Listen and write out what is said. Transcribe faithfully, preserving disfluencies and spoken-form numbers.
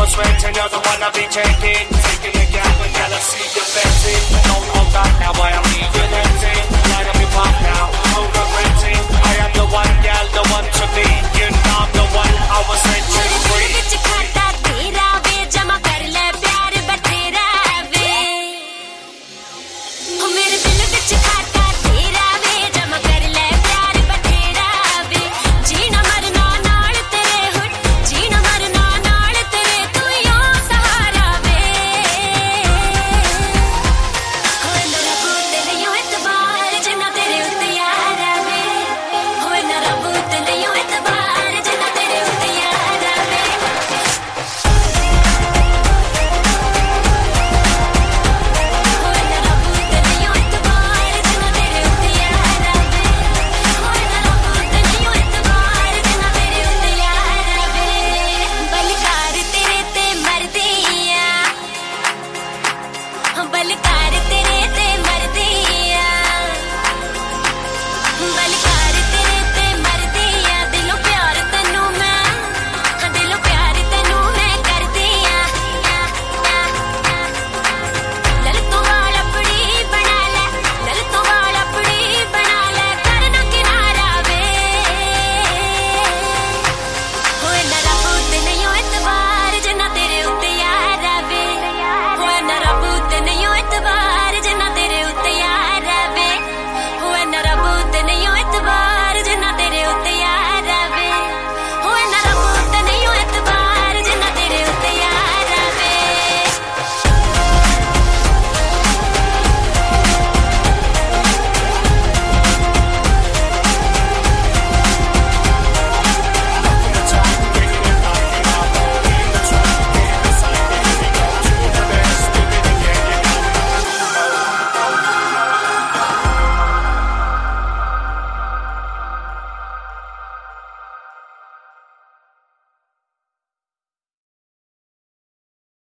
sweating, you're the one I be checking. Taking the gap when y'all see the betting. But don't hold that now, why I'm leaving empty. Light up your pop now, no regretting. I am the one, gal, the one to be. You know I'm the one I was meant to be. विच खाता तेरा वे जमा कर ले प्यार बतेरा वे, ओ मेरे दिल विच खाता